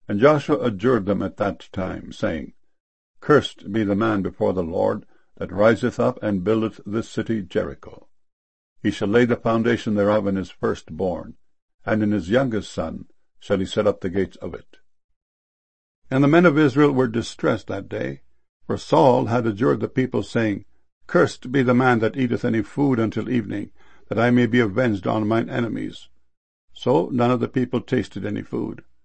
And Joshua adjured them at that time, saying, Cursed be the man before the Lord that riseth up and buildeth this city Jericho. He shall lay the foundation thereof in his firstborn, and in his youngest son shall he set up the gates of it. And the men of Israel were distressed that day, for Saul had adjured the people, saying, Cursed be the man that eateth any food until evening, that I may be avenged on mine enemies. So none of the people tasted any food.